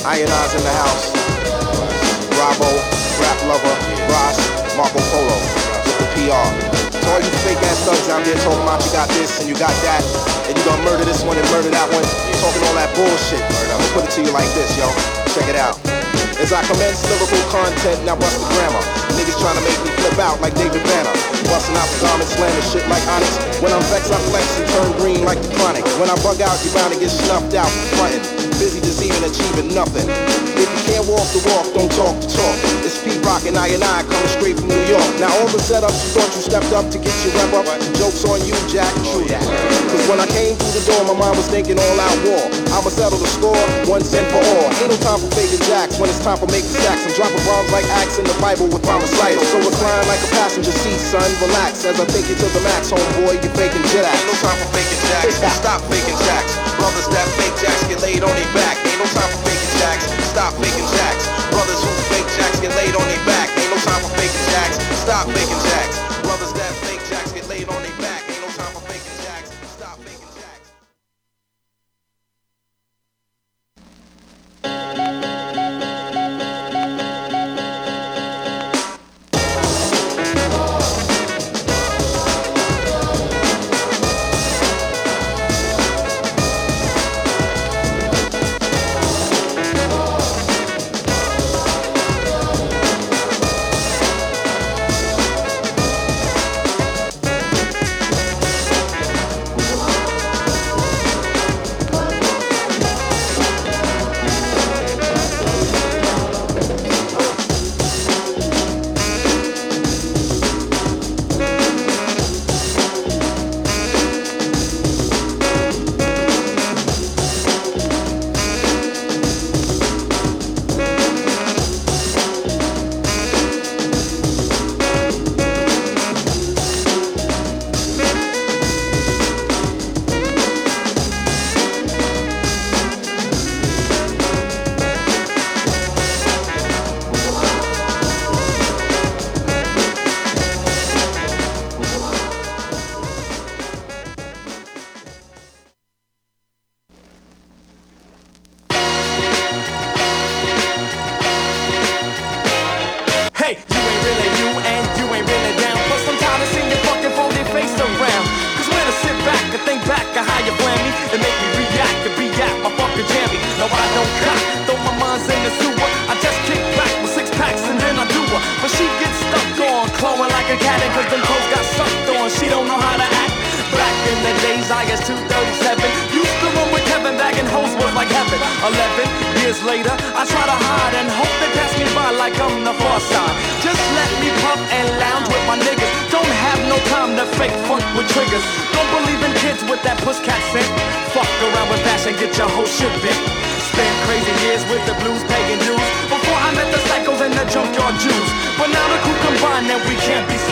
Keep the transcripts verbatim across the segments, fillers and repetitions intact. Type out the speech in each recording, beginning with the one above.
Iron Eyes in the house. Bravo, Rap Lover, Ross, Marco Polo, with the P R. To all you fake ass thugs out there talking about you got this and you got that, and you gonna murder this one and murder that one, talking all that bullshit. I'm gonna put it to you like this, yo. Check it out. As I commence lyrical content, now bust the grammar. Niggas trying to make me flip out like David Banner. Busting out the garment, slamming shit like Onyx. When I'm vexed, I flex and turn green like the chronic. When I bug out, you bound to get snuffed out for frontin'. Busy deceiving, achieving nothing. If you can't walk the walk, don't talk the talk. It's Pete Rock and I and I coming straight from New York. Now all the setups you thought you stepped up to get your rep up, joke's on you, Jack, true that. Cause when I came through the door, my mind was thinking all out war. I'ma settle the score, one cent for all. Ain't no time for faking jacks when it's time for making stacks. I'm dropping bombs like Acts in the Bible with my recital. So recline like a passenger seat, son, relax. As I take you to the max, homeboy, you faking jet acts. Ain't no time for faking jacks, stop faking jacks. Brothers that fake jacks get laid on their back. Ain't no time for faking jacks, stop faking jacks. Brothers who fake jacks get laid on their back. Ain't no time for faking jacks, stop faking jacks. Brothers that fake jacks get laid on their back. Ain't no time for faking jacks, stop faking jacks.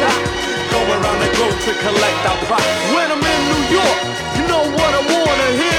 When I'm in New York, you know what I wanna hear.